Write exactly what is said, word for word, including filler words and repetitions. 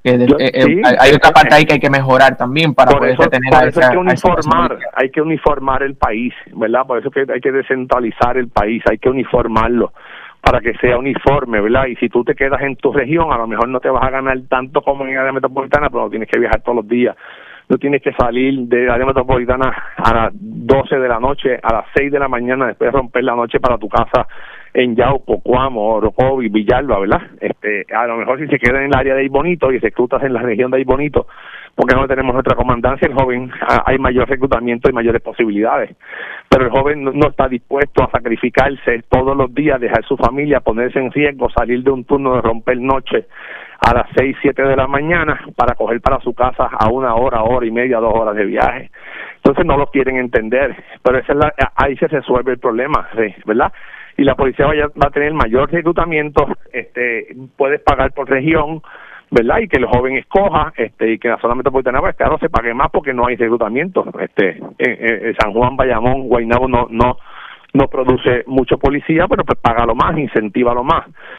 que de, Yo, eh, sí, eh, hay otra parte ahí que hay que mejorar también para por poder eso, tener por a eso esa, hay que a esa uniformar, policía. hay que uniformar el país, ¿verdad? Por eso que hay que descentralizar el país, hay que uniformarlo para que sea uniforme, ¿verdad? Y si tú te quedas en tu región, a lo mejor no te vas a ganar tanto como en el área metropolitana, pero no tienes que viajar todos los días. No tienes que salir del área metropolitana a las doce de la noche, a las seis de la mañana, después de romper la noche para tu casa en Yauco, Cuamo, Orocovi, Villalba, ¿verdad? Este, a lo mejor si se queda en el área de Aybonito y reclutas en la región de Aybonito, porque no tenemos nuestra comandancia, el joven, hay mayor reclutamiento y mayores posibilidades. Pero el joven no, no está dispuesto a sacrificarse todos los días, dejar su familia, ponerse en riesgo, salir de un turno de romper noche a las seis, siete de la mañana para coger para su casa a una hora, hora y media, dos horas de viaje. Entonces no lo quieren entender, pero esa es la, ahí se resuelve el problema, ¿verdad? Y la policía va a, va a tener mayor reclutamiento, este, puedes pagar por región, ¿verdad? Y que el joven escoja, este, y que en la zona metropolitana, pues claro, se pague más porque no hay reclutamiento. Este, en, en, en San Juan, Bayamón, Guaynabo no, no, no produce mucho policía, pero pues págalo más, incentívalo más.